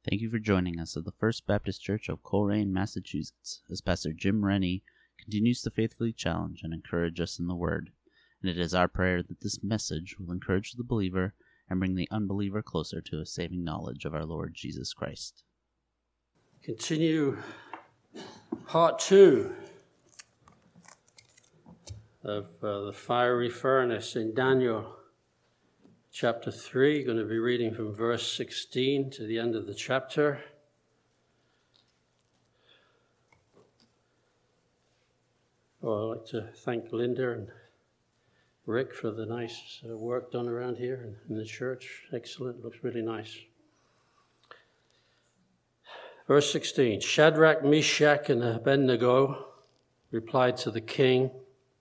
Thank you for joining us at the First Baptist Church of Coleraine, Massachusetts, as Pastor Jim Rennie continues to faithfully challenge and encourage us in the Word. And it is our prayer that this message will encourage the believer and bring the unbeliever closer to a saving knowledge of our Lord Jesus Christ. Continue part 2 of the fiery furnace in Daniel chapter 3. Going to be reading from verse 16 to the end of the chapter. Well, I'd like to thank Linda and Rick for the nice work done around here in the church. Excellent, looks really nice. Verse 16, Shadrach, Meshach, and Abednego replied to the king,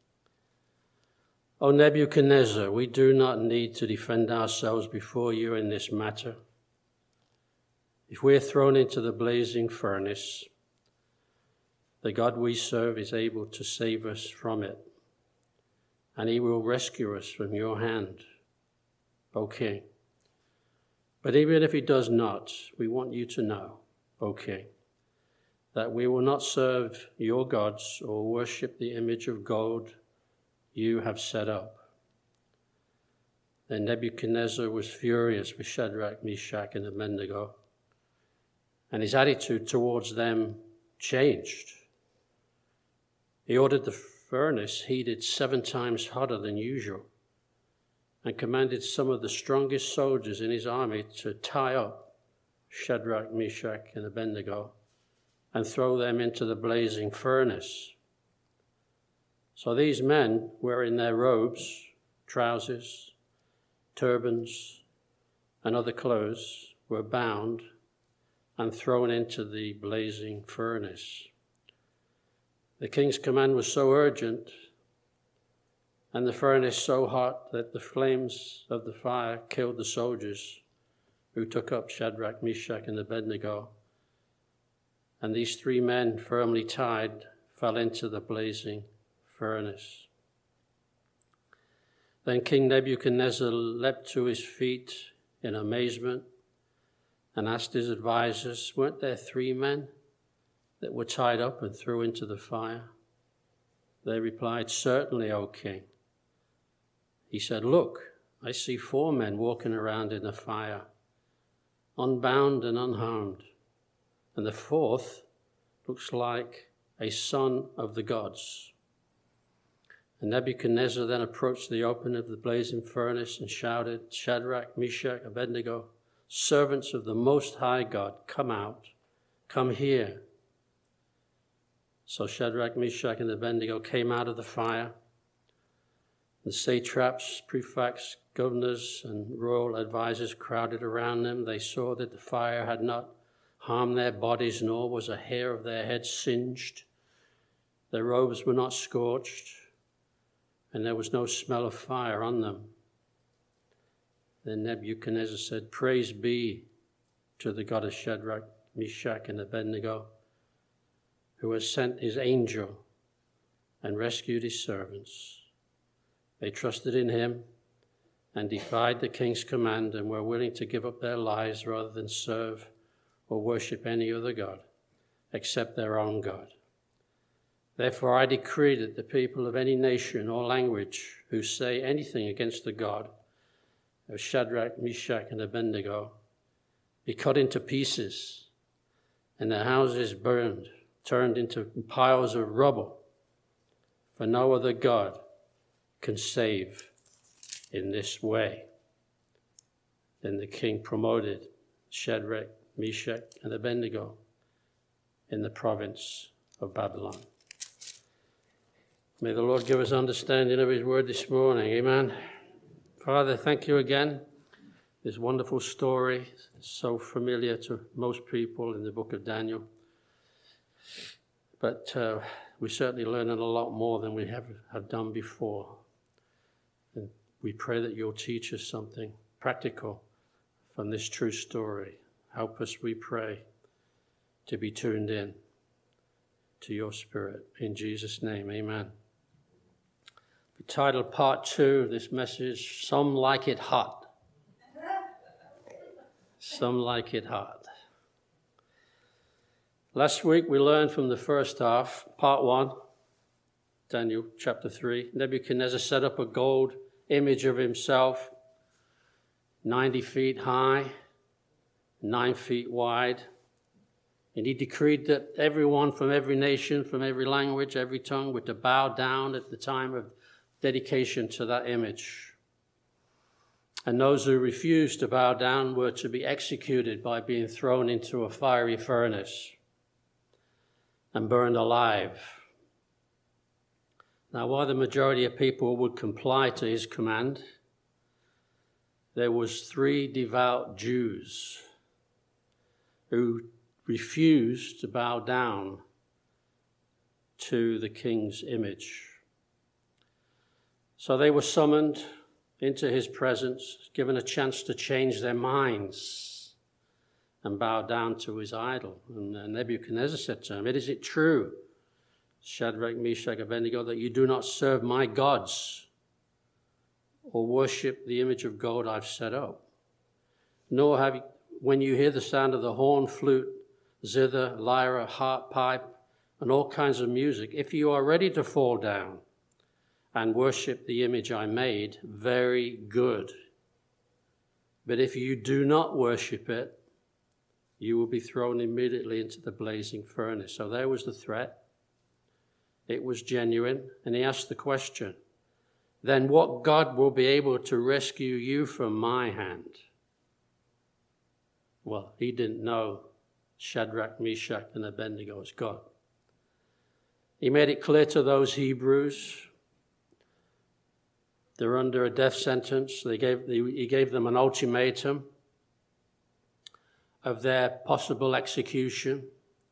O Nebuchadnezzar, we do not need to defend ourselves before you in this matter. If we are thrown into the blazing furnace, the God we serve is able to save us from it, and he will rescue us from your hand, O king. But even if he does not, we want you to know, O king, that we will not serve your gods or worship the image of gold you have set up. Then Nebuchadnezzar was furious with Shadrach, Meshach, and Abednego, and his attitude towards them changed. He ordered the furnace heated 7 times hotter than usual and commanded some of the strongest soldiers in his army to tie up Shadrach, Meshach, and Abednego and throw them into the blazing furnace. So these men, wearing their robes, trousers, turbans, and other clothes, were bound and thrown into the blazing furnace. The king's command was so urgent and the furnace so hot that the flames of the fire killed the soldiers who took up Shadrach, Meshach, and Abednego. And these 3 men, firmly tied, fell into the blazing furnace. Then King Nebuchadnezzar leapt to his feet in amazement and asked his advisors, weren't there 3 men that were tied up and thrown into the fire? They replied, certainly, O king. He said, look, I see 4 men walking around in the fire, unbound and unharmed, and the 4th looks like a son of the gods. And Nebuchadnezzar then approached the opening of the blazing furnace and shouted, Shadrach, Meshach, Abednego, servants of the Most High God, come out, come here. So Shadrach, Meshach, and Abednego came out of the fire. The satraps, prefects, governors, and royal advisors crowded around them. They saw that the fire had not harmed their bodies, nor was a hair of their heads singed. Their robes were not scorched, and there was no smell of fire on them. Then Nebuchadnezzar said, praise be to the God of Shadrach, Meshach, and Abednego, who has sent his angel and rescued his servants. They trusted in him and defied the king's command and were willing to give up their lives rather than serve or worship any other god except their own God. Therefore I decree that the people of any nation or language who say anything against the God of Shadrach, Meshach, and Abednego be cut into pieces and their houses burned, turned into piles of rubble, for no other God can save in this way. Then the king promoted Shadrach, Meshach, and Abednego in the province of Babylon. May the Lord give us understanding of his word this morning. Amen. Father, thank you again. This wonderful story is so familiar to most people in the book of Daniel. But we're certainly learning a lot more than we have done before. And we pray that you'll teach us something practical from this true story. Help us, we pray, to be tuned in to your spirit. In Jesus' name, amen. We titled part 2 of this message, Some Like It Hot. Some like it hot. Last week we learned from the first half, part 1, Daniel chapter 3. Nebuchadnezzar set up a gold image of himself, 90 feet high, 9 feet wide. And he decreed that everyone from every nation, from every language, every tongue were to bow down at the time of dedication to that image. And those who refused to bow down were to be executed by being thrown into a fiery furnace and burned alive. Now, while the majority of people would comply to his command, there was 3 devout Jews who refused to bow down to the king's image. So they were summoned into his presence, given a chance to change their minds and bow down to his idol. And Nebuchadnezzar said to him, "Is it true, Shadrach, Meshach, Abednego, that you do not serve my gods or worship the image of gold I've set up? Nor have you, when you hear the sound of the horn, flute, zither, lyre, harp, pipe, and all kinds of music, if you are ready to fall down and worship the image I made, very good. But if you do not worship it, you will be thrown immediately into the blazing furnace." So there was the threat. It was genuine. And he asked the question, "Then what God will be able to rescue you from my hand?" Well, he didn't know Shadrach, Meshach, and Abednego as God. He made it clear to those Hebrews they're under a death sentence. He gave them an ultimatum of their possible execution,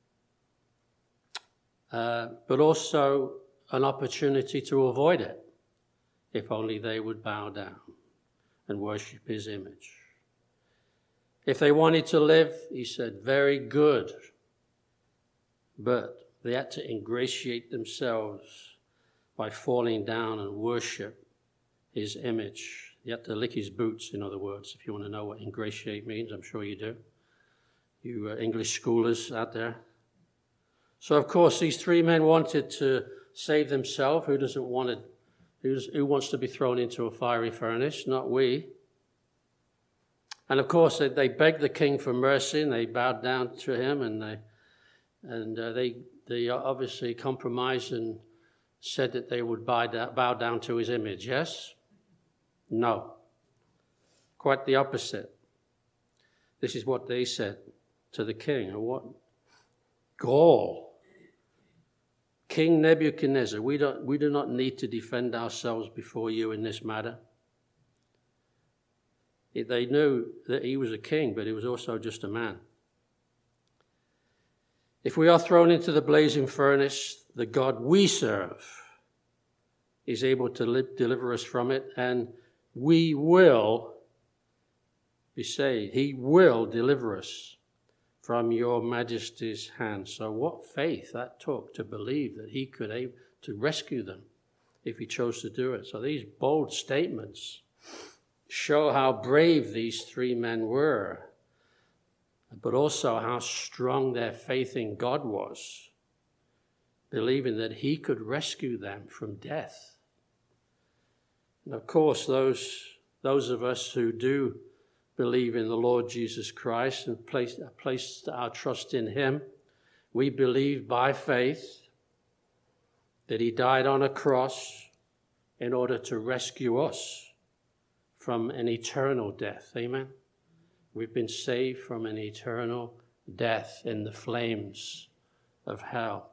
but also an opportunity to avoid it if only they would bow down and worship his image. If they wanted to live, he said, very good, but they had to ingratiate themselves by falling down and worship his image. You had to lick his boots, in other words, if you want to know what ingratiate means. I'm sure you do. You English scholars out there. So, of course, these 3 men wanted to save themselves. Who wants to be thrown into a fiery furnace? Not we. And, of course, they begged the king for mercy, and they bowed down to him, and they obviously compromised and said that they would bow down to his image. Yes? No. Quite the opposite. This is what they said to the king. And what gall! King Nebuchadnezzar, we do not need to defend ourselves before you in this matter. They knew that he was a king, but he was also just a man. If we are thrown into the blazing furnace, the God we serve is able to deliver us from it, and we will be saved. He will deliver us from your majesty's hand. So what faith that took to believe that he could able to rescue them if he chose to do it. So these bold statements show how brave these 3 men were, but also how strong their faith in God was, believing that he could rescue them from death. And of course, those of us who do believe in the Lord Jesus Christ and place our trust in him, we believe by faith that he died on a cross in order to rescue us from an eternal death. Amen? We've been saved from an eternal death in the flames of hell.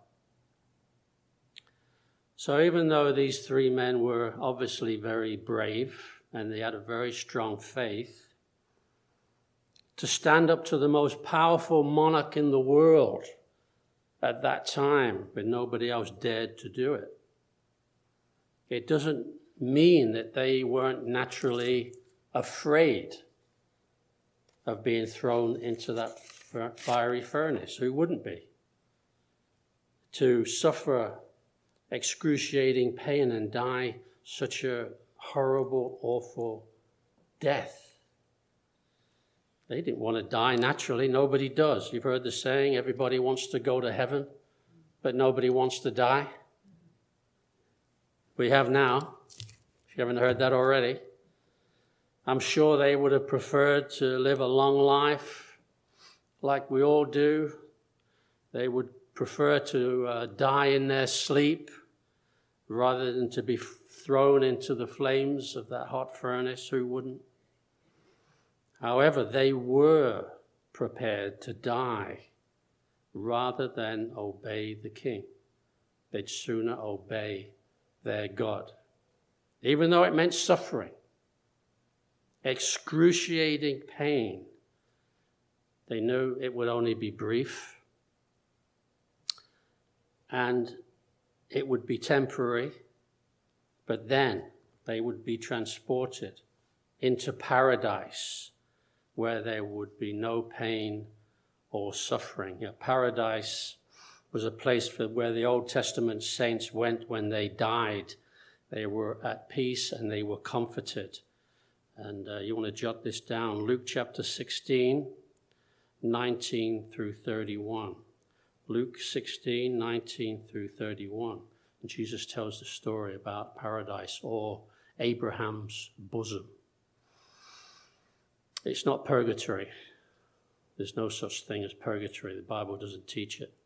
So even though these 3 men were obviously very brave and they had a very strong faith, to stand up to the most powerful monarch in the world at that time when nobody else dared to do it, it doesn't mean that they weren't naturally afraid of being thrown into that fiery furnace. Who wouldn't be? To suffer excruciating pain and die such a horrible, awful death. They didn't want to die naturally. Nobody does. You've heard the saying, everybody wants to go to heaven, but nobody wants to die. We have now, if you haven't heard that already. I'm sure they would have preferred to live a long life like we all do. They would prefer to die in their sleep rather than to be thrown into the flames of that hot furnace. Who wouldn't? However, they were prepared to die rather than obey the king. They'd sooner obey their God. Even though it meant suffering, excruciating pain, they knew it would only be brief and it would be temporary, but then they would be transported into paradise where there would be no pain or suffering. Paradise was a place where the Old Testament saints went when they died. They were at peace and they were comforted. And you want to jot this down. Luke chapter 16, 19 through 31. Luke 16, 19 through 31. And Jesus tells the story about paradise, or Abraham's bosom. It's not purgatory. There's no such thing as purgatory. The Bible doesn't teach it.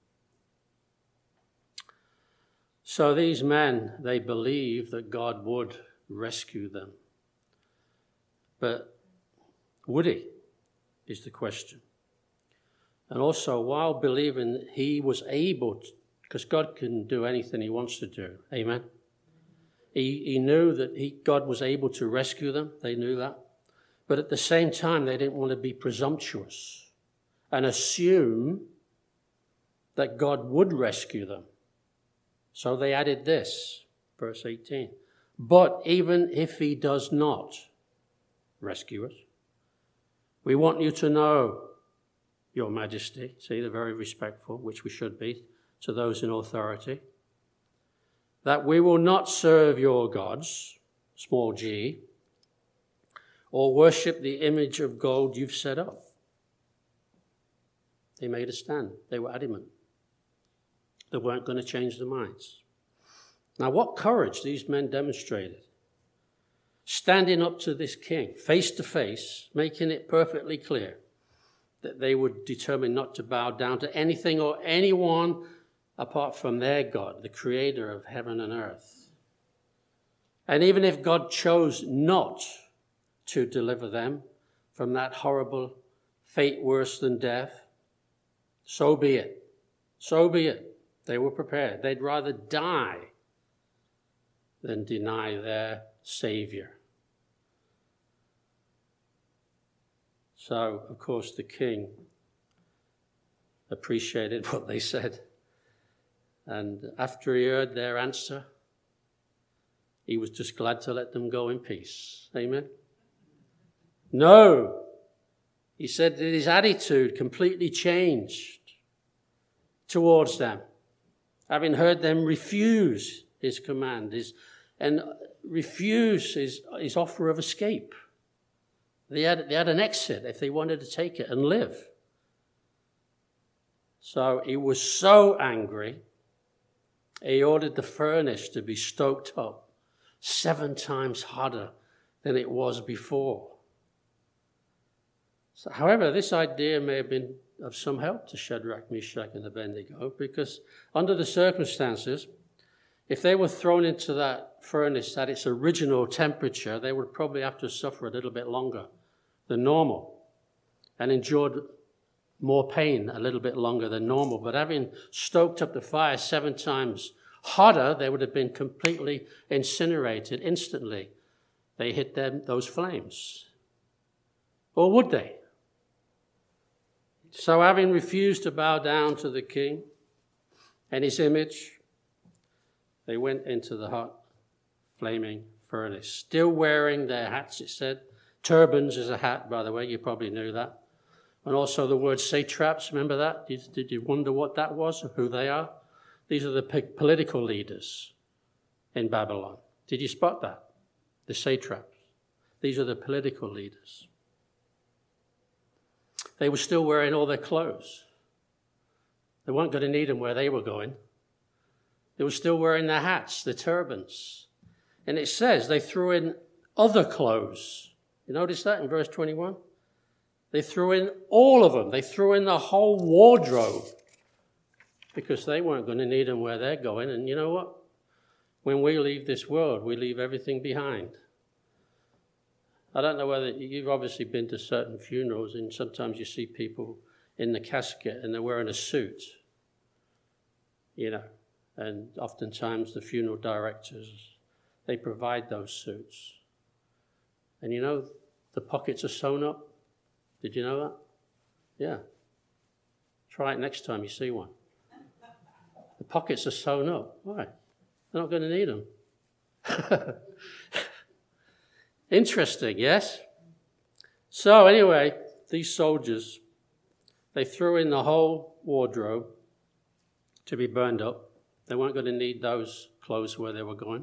So these men, they believe that God would rescue them. But would he, is the question. And also, while believing he was able to, because God can do anything he wants to do. Amen? He knew that God was able to rescue them. They knew that. But at the same time, they didn't want to be presumptuous and assume that God would rescue them. So they added this, verse 18. But even if he does not rescue us, we want you to know, Your Majesty, see, they're very respectful, which we should be, to those in authority, that we will not serve your gods, small g, or worship the image of gold you've set up. They made a stand. They were adamant. They weren't going to change their minds. Now, what courage these men demonstrated. Standing up to this king, face to face, making it perfectly clear that they would determine not to bow down to anything or anyone apart from their God, the creator of heaven and earth. And even if God chose not to deliver them from that horrible fate worse than death, so be it. So be it. They were prepared. They'd rather die than deny their Savior. So, of course, the king appreciated what they said. And after he heard their answer, he was just glad to let them go in peace. Amen? No. He said that his attitude completely changed towards them, having heard them refuse his command and refuse his offer of escape. They had an exit if they wanted to take it and live. So he was so angry, he ordered the furnace to be stoked up 7 times hotter than it was before. So, however, this idea may have been of some help to Shadrach, Meshach, and Abednego, because under the circumstances, if they were thrown into that furnace at its original temperature, they would probably have to suffer a little bit longer than normal and endured more pain a little bit longer than normal. But having stoked up the fire 7 times hotter, they would have been completely incinerated instantly. They hit those flames. Or would they? So having refused to bow down to the king and his image, they went into the hot, flaming furnace, still wearing their hats, it said. Turbans is a hat, by the way, you probably knew that. And also the word satraps, remember that? Did you wonder what that was, or who they are? These are the political leaders in Babylon. Did you spot that? The satraps. These are the political leaders. They were still wearing all their clothes. They weren't going to need them where they were going. They were still wearing their hats, their turbans. And it says they threw in other clothes. You notice that in verse 21? They threw in all of them. They threw in the whole wardrobe because they weren't going to need them where they're going. And you know what? When we leave this world, we leave everything behind. I don't know whether you've obviously been to certain funerals, and sometimes you see people in the casket and they're wearing a suit, you know, and oftentimes the funeral directors, they provide those suits. And you know, the pockets are sewn up. Did you know that? Yeah. Try it next time you see one. The pockets are sewn up. Why? They're not going to need them. Interesting, yes? So anyway, these soldiers, they threw in the whole wardrobe to be burned up. They weren't going to need those clothes where they were going.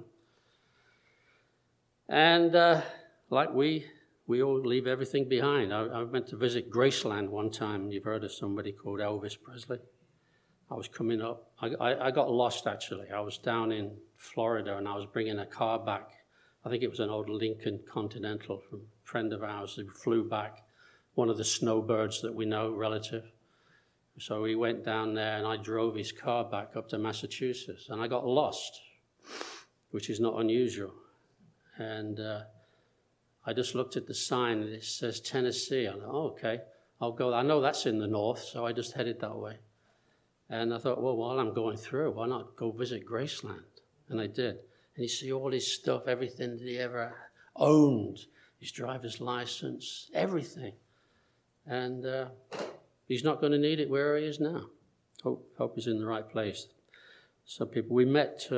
And like we all leave everything behind. I went to visit Graceland one time. You've heard of somebody called Elvis Presley. I was coming up. I got lost, actually. I was down in Florida, and I was bringing a car back. I think it was an old Lincoln Continental from a friend of ours who flew back, one of the snowbirds that we know, relative. So we went down there, and I drove his car back up to Massachusetts, and I got lost, which is not unusual. And I just looked at the sign, and it says Tennessee. I thought, oh, okay, I'll go. I know that's in the north, so I just headed that way. And I thought, well, while I'm going through, why not go visit Graceland? And I did. And you see all his stuff, everything that he ever owned, his driver's license, everything. And he's not going to need it where he is now. Hope he's in the right place. Some people, we met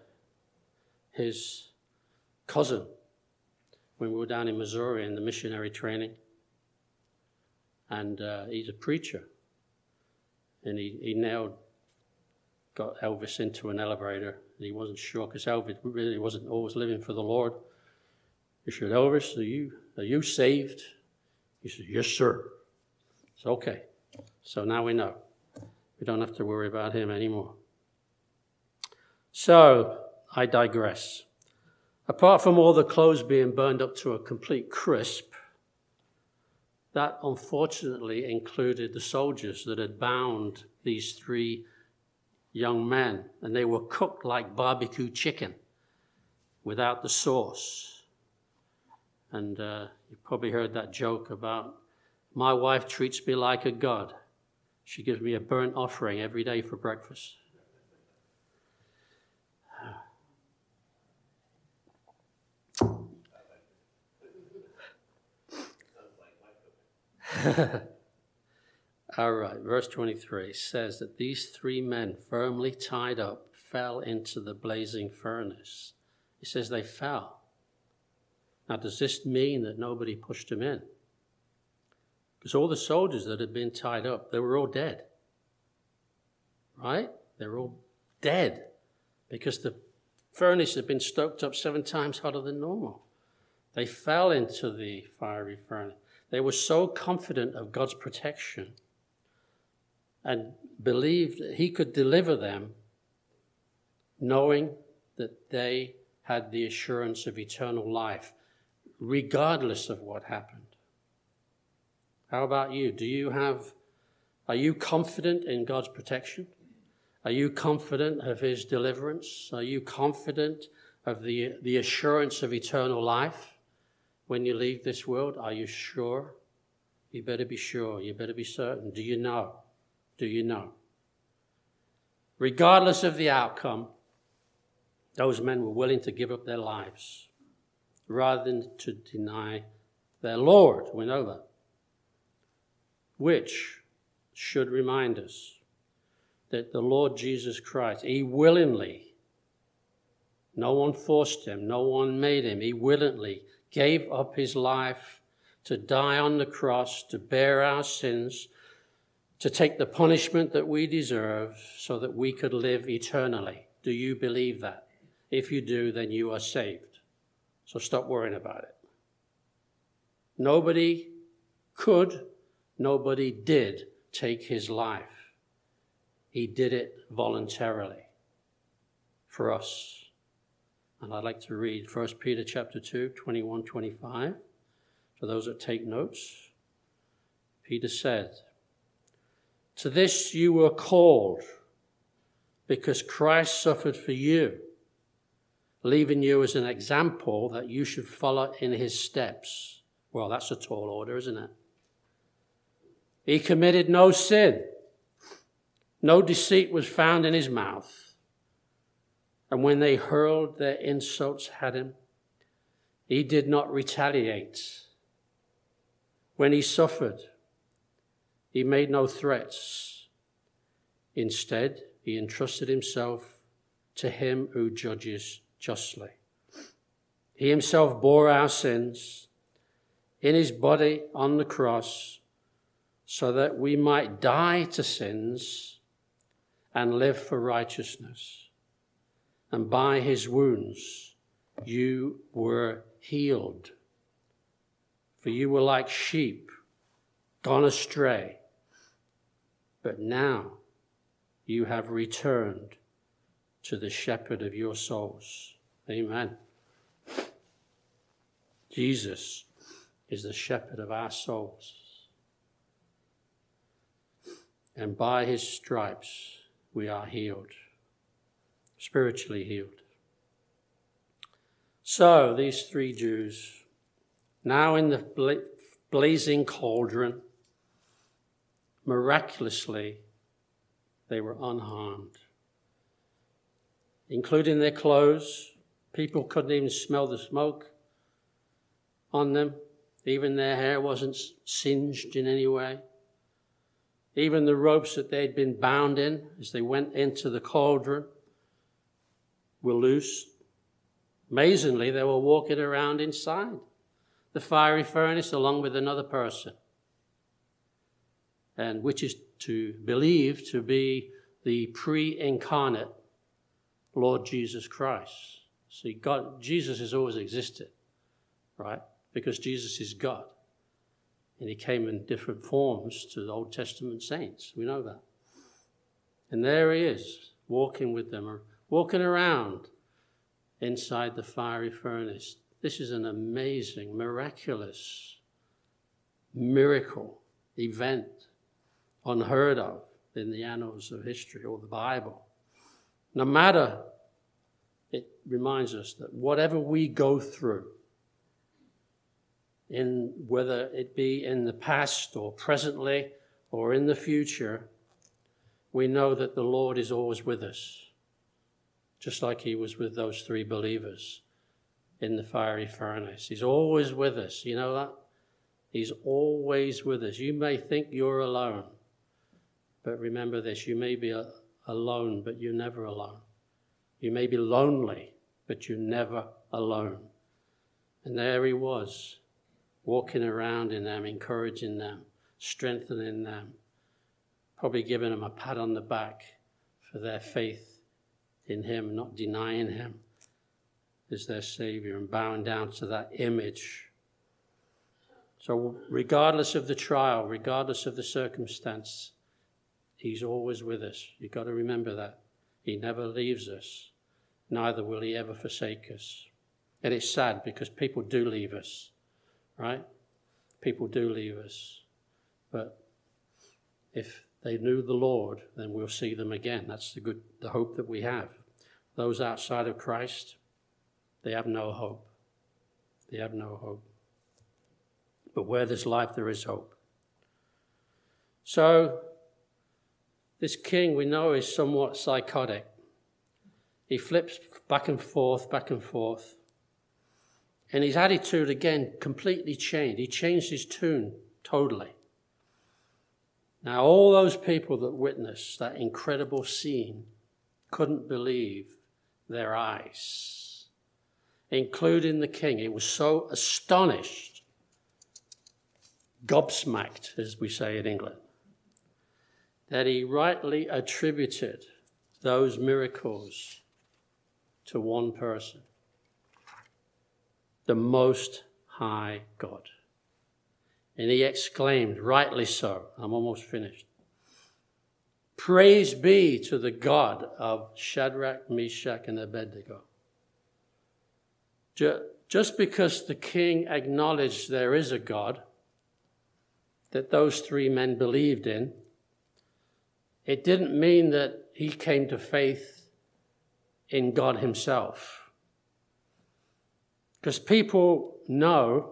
his cousin when we were down in Missouri in the missionary training. And he's a preacher. And he got Elvis into an elevator. And he wasn't sure, because Elvis really wasn't always living for the Lord. He said, Elvis, are you saved? He said, yes, sir. It's okay. So now we know. We don't have to worry about him anymore. So, I digress. Apart from all the clothes being burned up to a complete crisp, that unfortunately included the soldiers that had bound these three young men, and they were cooked like barbecue chicken without the sauce. And you probably heard that joke about, my wife treats me like a god. She gives me a burnt offering every day for breakfast. All right, verse 23 says that these three men, firmly tied up, fell into the blazing furnace. It says they fell. Now, does this mean that nobody pushed them in? Because all the soldiers that had been tied up, they were all dead. Right? They were all dead because the furnace had been stoked up 7 times hotter than normal. They fell into the fiery furnace. They were so confident of God's protection and believed that he could deliver them, knowing that they had the assurance of eternal life, regardless of what happened. How about you? Are you confident in God's protection? Are you confident of his deliverance? Are you confident of the assurance of eternal life when you leave this world? Are you sure? You better be sure. You better be certain. Do you know? Do you know? Regardless of the outcome, those men were willing to give up their lives rather than to deny their Lord. We know that. Which should remind us that the Lord Jesus Christ, he willingly, no one forced him, no one made him, he willingly gave up his life to die on the cross, to bear our sins, to take the punishment that we deserve so that we could live eternally. Do you believe that? If you do, then you are saved. So stop worrying about it. Nobody could Nobody did take his life. He did it voluntarily for us. And I'd like to read 1 Peter chapter 2, 21, 25. For those that take notes, Peter said, "To this you were called, because Christ suffered for you, leaving you as an example that you should follow in his steps." Well, that's a tall order, isn't it? He committed no sin. No deceit was found in his mouth. And when they hurled their insults at him, he did not retaliate. When he suffered, he made no threats. Instead, he entrusted himself to him who judges justly. He himself bore our sins in his body on the cross so that we might die to sins and live for righteousness. And by his wounds you were healed. For you were like sheep gone astray, but now you have returned to the shepherd of your souls. Amen. Jesus is the shepherd of our souls. And by his stripes we are healed, spiritually healed. So these three Jews, now in the blazing cauldron, miraculously they were unharmed, including their clothes. People couldn't even smell the smoke on them. Even their hair wasn't singed in any way. Even the ropes that they'd been bound in as they went into the cauldron were loose. Amazingly, they were walking around inside the fiery furnace along with another person, and which is to believe to be the pre-incarnate Lord Jesus Christ. See, Jesus has always existed, right? Because Jesus is God. And he came in different forms to the Old Testament saints. We know that. And there he is, walking with them, or walking around inside the fiery furnace. This is an amazing, miraculous miracle event, unheard of in the annals of history or the Bible. No matter, it reminds us that whatever we go through, in whether it be in the past or presently or in the future, we know that the Lord is always with us, just like he was with those three believers in the fiery furnace. He's always with us. You know that? He's always with us. You may think you're alone, but remember this: you may be alone, but you're never alone. You may be lonely, but you're never alone. And there he was, walking around in them, encouraging them, strengthening them, probably giving them a pat on the back for their faith in him, not denying him as their Savior and bowing down to that image. So regardless of the trial, regardless of the circumstance, he's always with us. You've got to remember that. He never leaves us, neither will he ever forsake us. And it's sad because people do leave us. Right? People do leave us. But if they knew the Lord, then we'll see them again. That's the hope that we have. Those outside of Christ, they have no hope. They have no hope. But where there's life, there is hope. So, this king, we know, is somewhat psychotic. He flips back and forth, back and forth. And his attitude, again, completely changed. He changed his tune totally. Now, all those people that witnessed that incredible scene couldn't believe their eyes, including the king. He was so astonished, gobsmacked, as we say in England, that he rightly attributed those miracles to one person: the Most High God. And he exclaimed, rightly so, I'm almost finished, "Praise be to the God of Shadrach, Meshach, and Abednego." Just because the king acknowledged there is a God that those three men believed in, it didn't mean that he came to faith in God himself. Because people know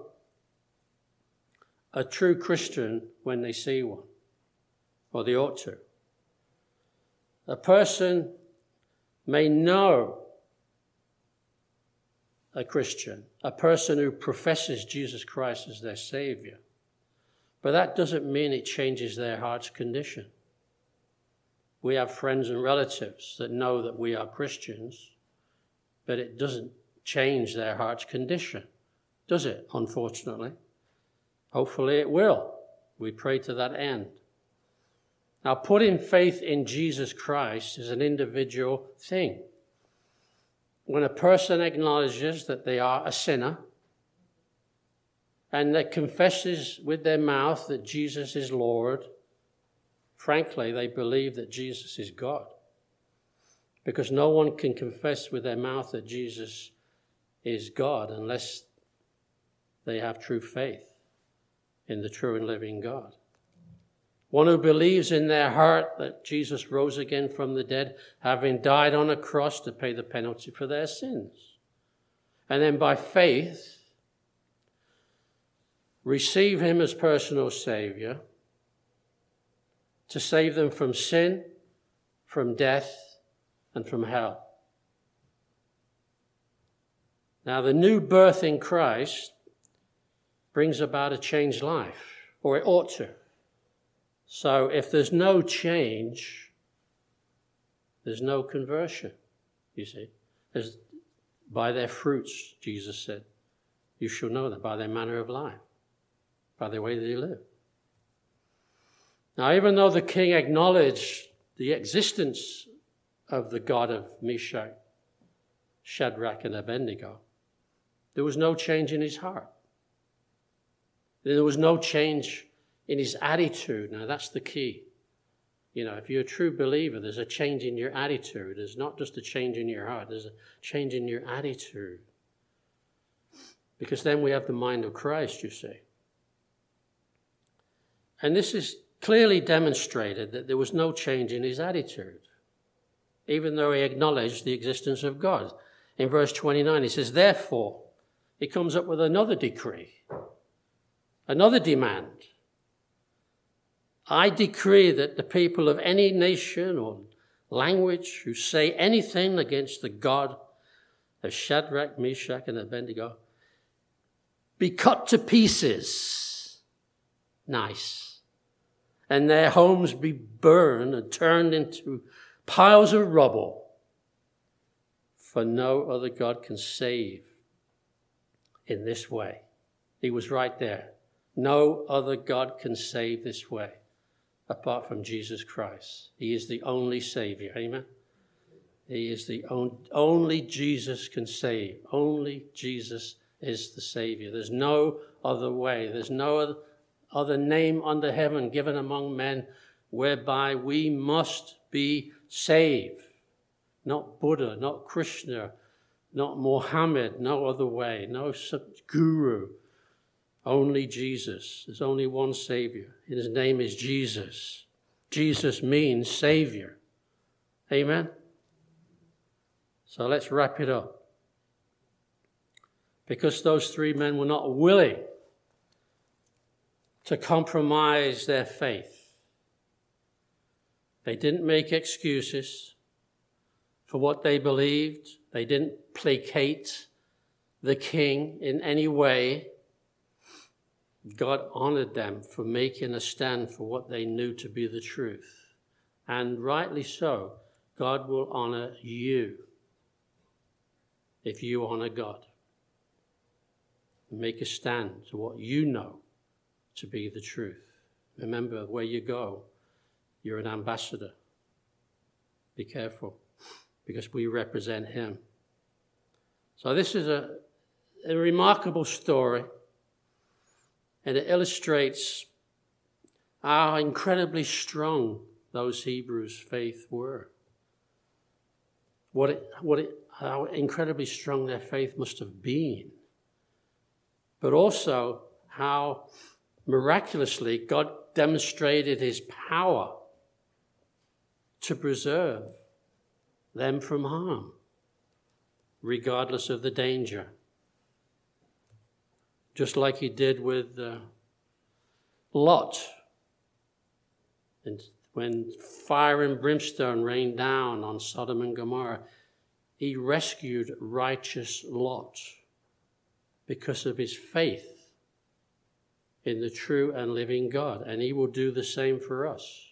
a true Christian when they see one, or they ought to. A person may know a Christian, a person who professes Jesus Christ as their Savior, but that doesn't mean it changes their heart's condition. We have friends and relatives that know that we are Christians, but it doesn't change their heart's condition, does it, unfortunately? Hopefully it will. We pray to that end. Now, putting faith in Jesus Christ is an individual thing. When a person acknowledges that they are a sinner and that confesses with their mouth that Jesus is Lord, frankly, they believe that Jesus is God. Because no one can confess with their mouth that Jesus is God unless they have true faith in the true and living God. One who believes in their heart that Jesus rose again from the dead, having died on a cross to pay the penalty for their sins. And then by faith, receive him as personal Savior to save them from sin, from death, and from hell. Now, the new birth in Christ brings about a changed life, or it ought to. So if there's no change, there's no conversion, you see. By their fruits, Jesus said, you shall know them, by their manner of life, by the way they live. Now, even though the king acknowledged the existence of the God of Meshach, Shadrach, and Abednego, there was no change in his heart. There was no change in his attitude. Now, that's the key. You know, if you're a true believer, there's a change in your attitude. There's not just a change in your heart. There's a change in your attitude. Because then we have the mind of Christ, you see. And this is clearly demonstrated that there was no change in his attitude, even though he acknowledged the existence of God. In verse 29, he says, therefore, he comes up with another decree, another demand. I decree that the people of any nation or language who say anything against the God of Shadrach, Meshach, and Abednego be cut to pieces. Nice. And their homes be burned and turned into piles of rubble. For no other God can save in this way. He was right there. No other God can save this way apart from Jesus Christ. He is the only Savior. Amen? He is the only Jesus can save. Only Jesus is the Savior. There's no other way. There's no other name under heaven given among men whereby we must be saved. Not Buddha, not Krishna, not Muhammad, no other way, no guru. Only Jesus. There's only one Savior. His name is Jesus. Jesus means Savior. Amen? So let's wrap it up. Because those three men were not willing to compromise their faith. They didn't make excuses for what they believed. They didn't placate the king in any way. God honored them for making a stand for what they knew to be the truth. And rightly so, God will honor you if you honor God. Make a stand to what you know to be the truth. Remember, where you go, you're an ambassador. Be careful, because we represent him. So this is a remarkable story. And it illustrates how incredibly strong those Hebrews' faith were. How incredibly strong their faith must have been. But also how miraculously God demonstrated his power to preserve them from harm, regardless of the danger. Just like he did with Lot. And when fire and brimstone rained down on Sodom and Gomorrah, he rescued righteous Lot because of his faith in the true and living God. And he will do the same for us.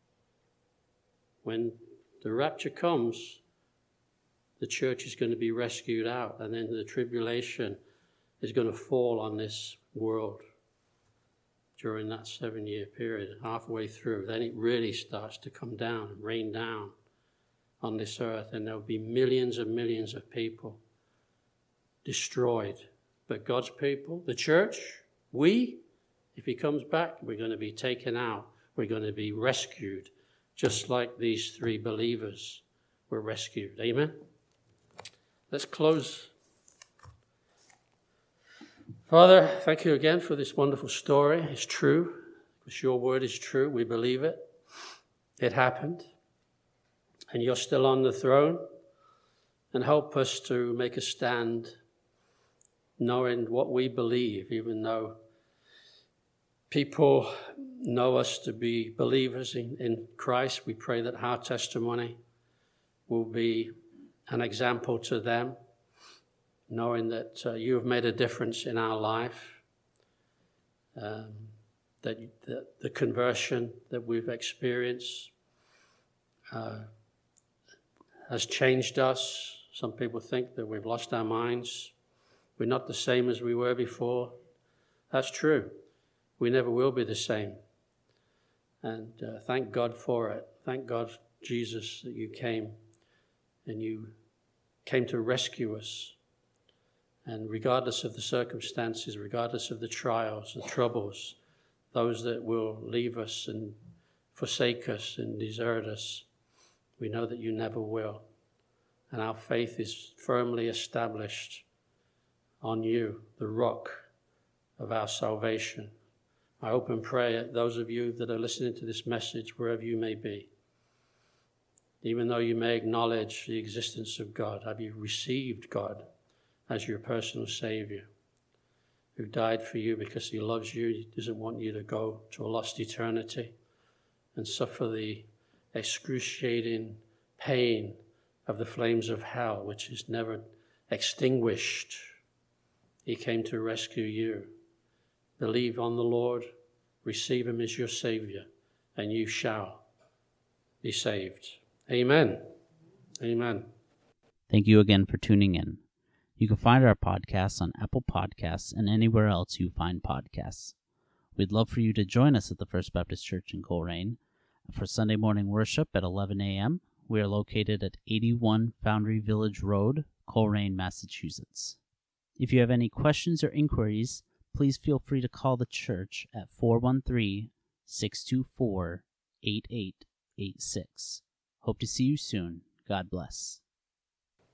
When the rapture comes, the church is going to be rescued out, and then the tribulation is going to fall on this world during that 7-year period, halfway through. Then it really starts to come down and rain down on this earth, and there'll be millions and millions of people destroyed. But God's people, the church, if he comes back, we're going to be taken out. We're going to be rescued, just like these 3 believers were rescued. Amen? Let's close. Father, thank you again for this wonderful story. It's true, because your word is true. We believe it. It happened. And you're still on the throne. And help us to make a stand knowing what we believe, even though people know us to be believers in Christ. We pray that our testimony will be an example to them, knowing that you have made a difference in our life, that the conversion that we've experienced has changed us. Some people think that we've lost our minds. We're not the same as we were before. That's true. We never will be the same. And thank God for it. Thank God, Jesus, that you came and you came to rescue us. And regardless of the circumstances, regardless of the trials, the troubles, those that will leave us and forsake us and desert us, we know that you never will. And our faith is firmly established on you, the rock of our salvation. I hope and pray that those of you that are listening to this message, wherever you may be, even though you may acknowledge the existence of God, have you received God as your personal Savior, who died for you because he loves you? He doesn't want you to go to a lost eternity and suffer the excruciating pain of the flames of hell, which is never extinguished. He came to rescue you. Believe on the Lord, receive him as your Savior, and you shall be saved. Amen. Amen. Thank you again for tuning in. You can find our podcasts on Apple Podcasts and anywhere else you find podcasts. We'd love for you to join us at the First Baptist Church in Coleraine for Sunday morning worship at 11 a.m. We are located at 81 Foundry Village Road, Coleraine, Massachusetts. If you have any questions or inquiries, please feel free to call the church at 413-624-8886. Hope to see you soon. God bless.